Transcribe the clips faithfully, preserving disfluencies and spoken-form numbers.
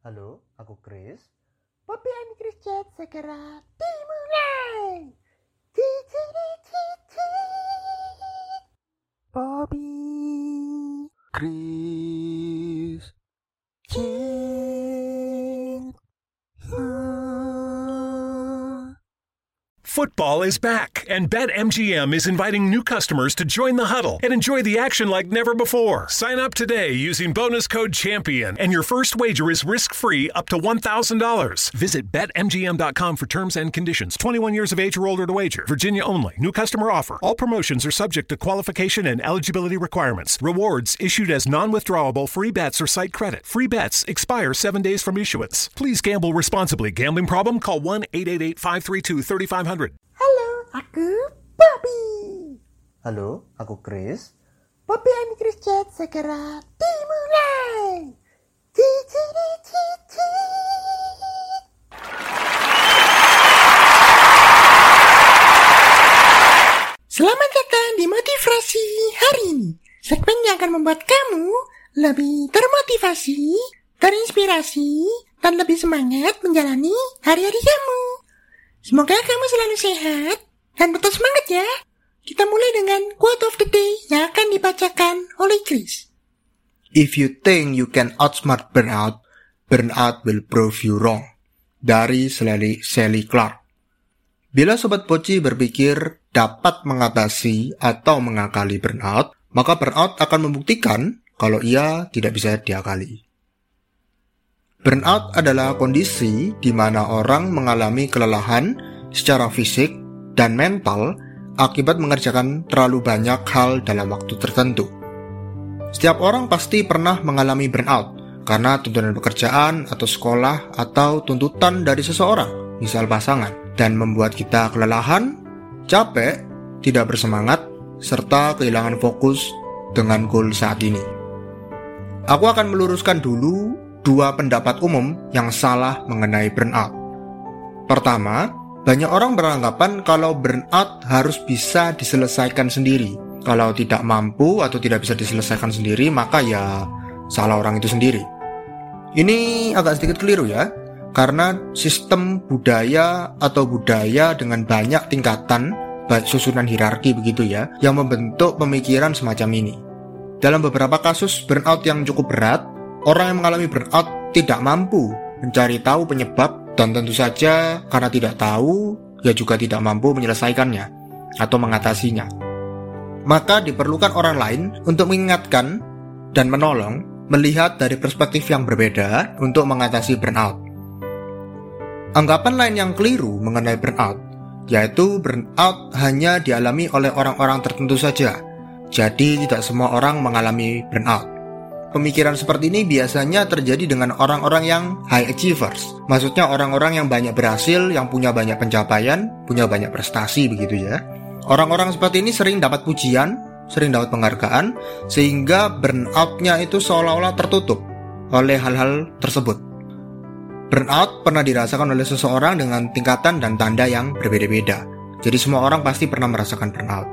Halo, aku Chris. Poppy and Chris Chat segera dimulai. Cici cici. Poppy, Chris Chat. Football is back, and BetMGM is inviting new customers to join the huddle and enjoy the action like never before. Sign up today using bonus code CHAMPION, and your first wager is risk-free up to one thousand dollars. Visit Bet M G M dot com for terms and conditions. twenty-one years of age or older to wager. Virginia only. New customer offer. All promotions are subject to qualification and eligibility requirements. Rewards issued as non-withdrawable free bets or site credit. Free bets expire seven days from issuance. Please gamble responsibly. Gambling problem? Call one eight eight eight, five three two, three five zero zero. Halo, aku Poppy. Halo, aku Chris. Poppy and Chris Chat segera dimulai. Cici cici. Selamat datang di Motivasi hari ini. Segmen yang akan membuat kamu lebih termotivasi, terinspirasi, dan lebih semangat menjalani hari-hari kamu. Semoga kamu selalu sehat dan tetap semangat ya. Kita mulai dengan quote of the day yang akan dibacakan oleh Chris. If you think you can outsmart burnout, burnout will prove you wrong. Dari Sally, Sally Clark. Bila Sobat Poci berpikir dapat mengatasi atau mengakali burnout, maka burnout akan membuktikan kalau ia tidak bisa diakali. Burnout adalah kondisi di mana orang mengalami kelelahan secara fisik dan mental akibat mengerjakan terlalu banyak hal dalam waktu tertentu. Setiap orang pasti pernah mengalami burnout karena tuntutan pekerjaan atau sekolah atau tuntutan dari seseorang, misal pasangan, dan membuat kita kelelahan, capek, tidak bersemangat, serta kehilangan fokus dengan goal saat ini. Aku akan meluruskan dulu dua pendapat umum yang salah mengenai burnout. Pertama, banyak orang beranggapan kalau burnout harus bisa diselesaikan sendiri. Kalau tidak mampu atau tidak bisa diselesaikan sendiri, maka ya salah orang itu sendiri. Ini agak sedikit keliru ya, karena sistem budaya atau budaya dengan banyak tingkatan, baik susunan hierarki begitu ya, yang membentuk pemikiran semacam ini. Dalam beberapa kasus burnout yang cukup berat, orang yang mengalami burnout tidak mampu mencari tahu penyebab, dan tentu saja karena tidak tahu, ia juga tidak mampu menyelesaikannya atau mengatasinya. Maka diperlukan orang lain untuk mengingatkan dan menolong melihat dari perspektif yang berbeda untuk mengatasi burnout. Anggapan lain yang keliru mengenai burnout, yaitu burnout hanya dialami oleh orang-orang tertentu saja. Jadi tidak semua orang mengalami burnout. Pemikiran seperti ini biasanya terjadi dengan orang-orang yang high achievers. Maksudnya orang-orang yang banyak berhasil, yang punya banyak pencapaian, punya banyak prestasi begitu ya. Orang-orang seperti ini sering dapat pujian, sering dapat penghargaan, sehingga burnout-nya itu seolah-olah tertutup oleh hal-hal tersebut. Burnout pernah dirasakan oleh seseorang dengan tingkatan dan tanda yang berbeda-beda. Jadi semua orang pasti pernah merasakan burnout.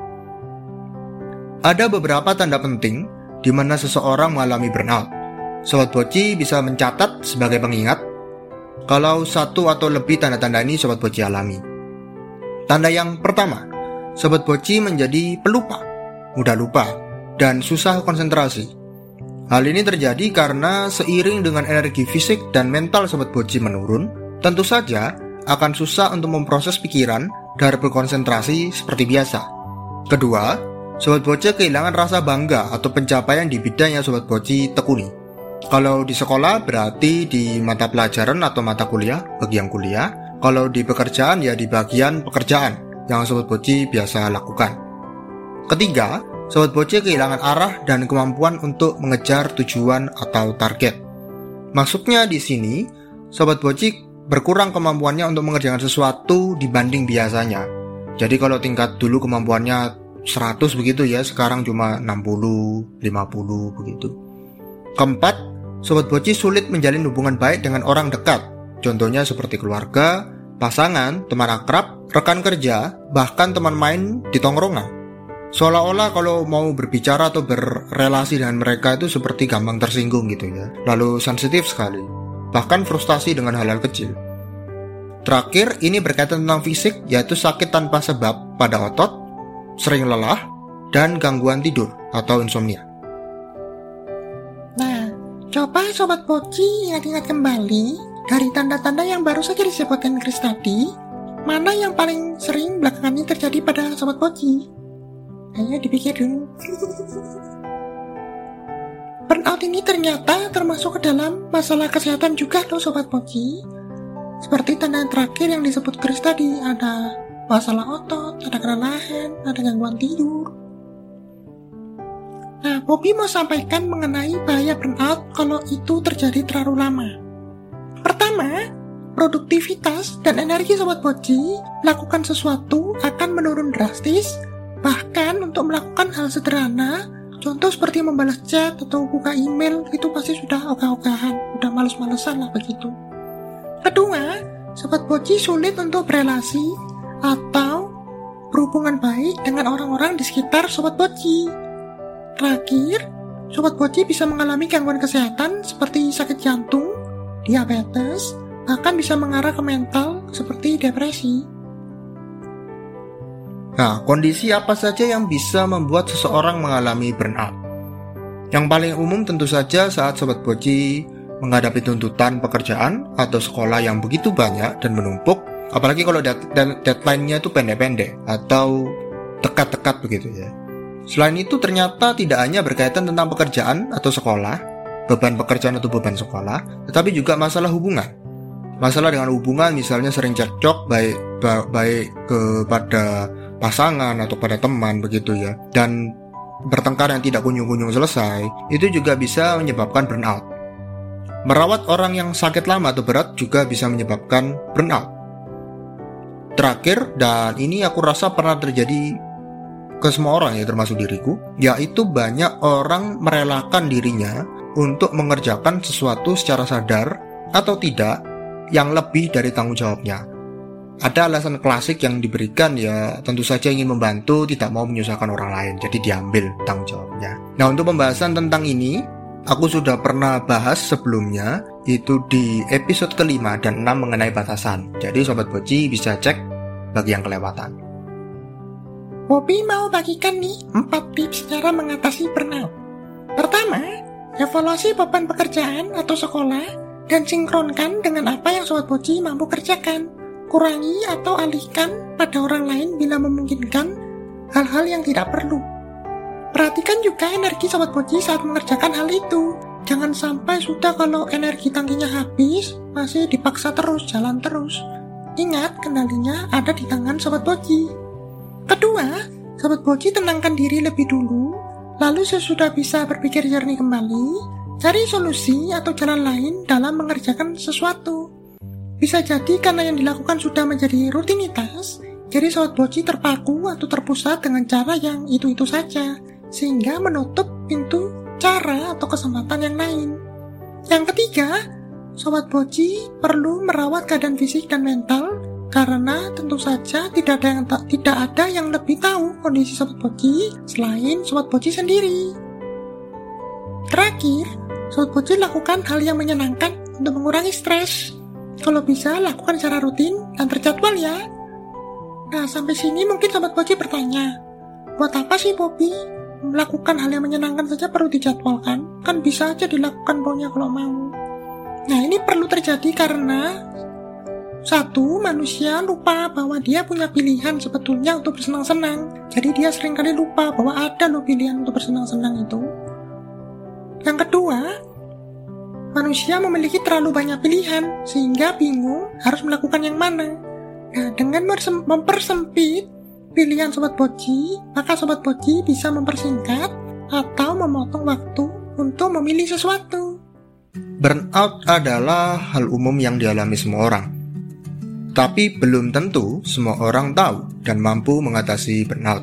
Ada beberapa tanda penting di mana seseorang mengalami burnout. Sobat Poci bisa mencatat sebagai pengingat kalau satu atau lebih tanda-tanda ini Sobat Poci alami. Tanda yang pertama, Sobat Poci menjadi pelupa, mudah lupa, dan susah konsentrasi. Hal ini terjadi karena seiring dengan energi fisik dan mental Sobat Poci menurun, tentu saja akan susah untuk memproses pikiran dan berkonsentrasi seperti biasa. Kedua, Sobat Poci kehilangan rasa bangga atau pencapaian di bidang yang Sobat Poci tekuni. Kalau di sekolah berarti di mata pelajaran atau mata kuliah, bagi yang kuliah. Kalau di pekerjaan ya di bagian pekerjaan yang Sobat Poci biasa lakukan. Ketiga, Sobat Poci kehilangan arah dan kemampuan untuk mengejar tujuan atau target. Maksudnya di sini, Sobat Poci berkurang kemampuannya untuk mengerjakan sesuatu dibanding biasanya. Jadi kalau tingkat dulu kemampuannya seratus begitu ya, sekarang cuma enam puluh, lima puluh begitu. Keempat, Sobat Poci sulit menjalin hubungan baik dengan orang dekat. Contohnya seperti keluarga, pasangan, teman akrab, rekan kerja, bahkan teman main di tongkrongan. Seolah-olah kalau mau berbicara atau berrelasi dengan mereka itu seperti gampang tersinggung gitu ya. Lalu sensitif sekali. bahkan frustasi dengan hal-hal kecil. Terakhir, ini berkaitan tentang fisik, yaitu sakit tanpa sebab pada otot, sering lelah, dan gangguan tidur atau insomnia. Nah, coba Sobat Poci ingat-ingat kembali dari tanda-tanda yang baru saja disebutkan Chris tadi, mana yang paling sering belakangan ini terjadi pada Sobat Poci? Ayo dipikir dulu. Burnout ini ternyata termasuk ke dalam masalah kesehatan juga loh Sobat Poci. Seperti tanda yang terakhir yang disebut Chris tadi, ada masalah otot, ada kelelahan, ada gangguan tidur. Nah, Bobby mau sampaikan mengenai bahaya burnout kalau itu terjadi terlalu lama. Pertama, produktivitas dan energi Sobat Poci lakukan sesuatu akan menurun drastis, bahkan untuk melakukan hal sederhana, contoh seperti membalas chat atau buka email, itu pasti sudah ogah-ogahan, udah males-malesan lah begitu. Kedua, Sobat Poci sulit untuk berelasi atau berhubungan baik dengan orang-orang di sekitar Sobat Poci. Terakhir, Sobat Poci bisa mengalami gangguan kesehatan seperti sakit jantung, diabetes, bahkan bisa mengarah ke mental seperti depresi. Nah, kondisi apa saja yang bisa membuat seseorang mengalami burnout? Yang paling umum tentu saja saat Sobat Poci menghadapi tuntutan pekerjaan atau sekolah yang begitu banyak dan menumpuk, apalagi kalau deadline-nya itu pendek-pendek atau dekat-dekat begitu ya. Selain itu ternyata tidak hanya berkaitan tentang pekerjaan atau sekolah, beban pekerjaan atau beban sekolah, tetapi juga masalah hubungan. Masalah dengan hubungan misalnya sering cekcok baik baik kepada pasangan atau pada teman begitu ya, dan bertengkar yang tidak kunjung-kunjung selesai, itu juga bisa menyebabkan burnout. Merawat orang yang sakit lama atau berat juga bisa menyebabkan burnout. Terakhir, dan ini aku rasa pernah terjadi ke semua orang ya, termasuk diriku, yaitu banyak orang merelakan dirinya untuk mengerjakan sesuatu secara sadar atau tidak yang lebih dari tanggung jawabnya. Ada alasan klasik yang diberikan ya, tentu saja ingin membantu, tidak mau menyusahkan orang lain, jadi diambil tanggung jawabnya. Nah, untuk pembahasan tentang ini, aku sudah pernah bahas sebelumnya, itu di episode kelima dan enam mengenai batasan. Jadi Sobat Poci bisa cek bagi yang kelewatan. Bobby mau bagikan nih empat tips cara mengatasi burnout. Pertama, evaluasi beban pekerjaan atau sekolah dan sinkronkan dengan apa yang Sobat Poci mampu kerjakan. Kurangi atau alihkan pada orang lain bila memungkinkan hal-hal yang tidak perlu. Perhatikan juga energi Sobat Poci saat mengerjakan hal itu. Jangan sampai sudah kalau energi tangkinya habis, masih dipaksa terus, jalan terus. Ingat, kendalinya ada di tangan Sobat Poci. Kedua, Sobat Poci tenangkan diri lebih dulu, lalu sesudah bisa berpikir jernih kembali, cari solusi atau jalan lain dalam mengerjakan sesuatu. Bisa jadi karena yang dilakukan sudah menjadi rutinitas, jadi Sobat Poci terpaku atau terpusat dengan cara yang itu-itu saja, sehingga menutup pintu cara atau kesempatan yang lain. Yang ketiga, Sobat Poci perlu merawat keadaan fisik dan mental, karena tentu saja tidak ada yang ta- tidak ada yang lebih tahu kondisi Sobat Poci selain Sobat Poci sendiri. Terakhir, Sobat Poci lakukan hal yang menyenangkan untuk mengurangi stres. Kalau bisa, lakukan secara rutin dan terjadwal ya. Nah, sampai sini mungkin Sobat Poci bertanya, buat apa sih Bobby? Melakukan hal yang menyenangkan saja perlu dijadwalkan? Kan bisa aja dilakukan pokoknya kalau mau. Nah, ini perlu terjadi karena satu, manusia lupa bahwa dia punya pilihan sebetulnya untuk bersenang-senang. Jadi dia seringkali lupa bahwa ada loh pilihan untuk bersenang-senang itu. Yang kedua, manusia memiliki terlalu banyak pilihan, sehingga bingung harus melakukan yang mana. Nah, dengan mempersempit pilihan Sobat Poci, maka Sobat Poci bisa mempersingkat atau memotong waktu untuk memilih sesuatu. Burnout adalah hal umum yang dialami semua orang. Tapi belum tentu semua orang tahu dan mampu mengatasi burnout.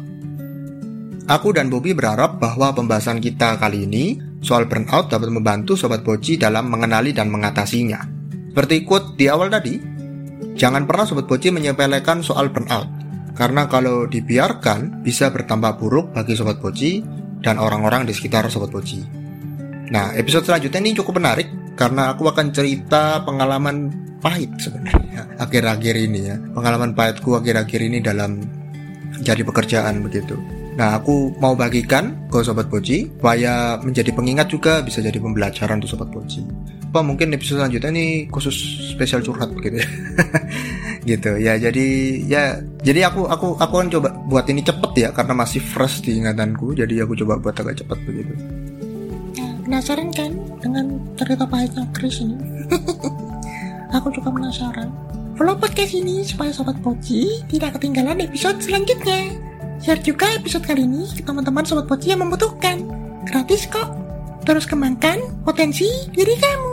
Aku dan Bobby berharap bahwa pembahasan kita kali ini soal burnout dapat membantu Sobat Poci dalam mengenali dan mengatasinya. Seperti quote di awal tadi, jangan pernah Sobat Poci menyepelekan soal burnout, karena kalau dibiarkan bisa bertambah buruk bagi Sobat Poci dan orang-orang di sekitar Sobat Poci. Nah, episode selanjutnya ini cukup menarik karena aku akan cerita pengalaman pahit sebenarnya akhir-akhir ini ya. Pengalaman pahitku akhir-akhir ini dalam jadi pekerjaan begitu. Nah, aku mau bagikan ke Sobat Poci supaya menjadi pengingat juga, bisa jadi pembelajaran untuk Sobat Poci. Apa mungkin episode selanjutnya ini khusus spesial curhat begitu ya. Gitu ya. Jadi ya jadi aku aku aku akan coba buat ini cepet ya karena masih fresh di ingatanku. Jadi aku coba buat agak cepat begitu. Nah, penasaran kan dengan cerita pahitnya Chris ini? Aku juga penasaran. Follow podcast ini supaya Sobat Poci tidak ketinggalan episode selanjutnya. Share juga episode kali ini ke teman-teman Sobat Poci yang membutuhkan. Gratis kok. Terus kembangkan potensi diri kamu.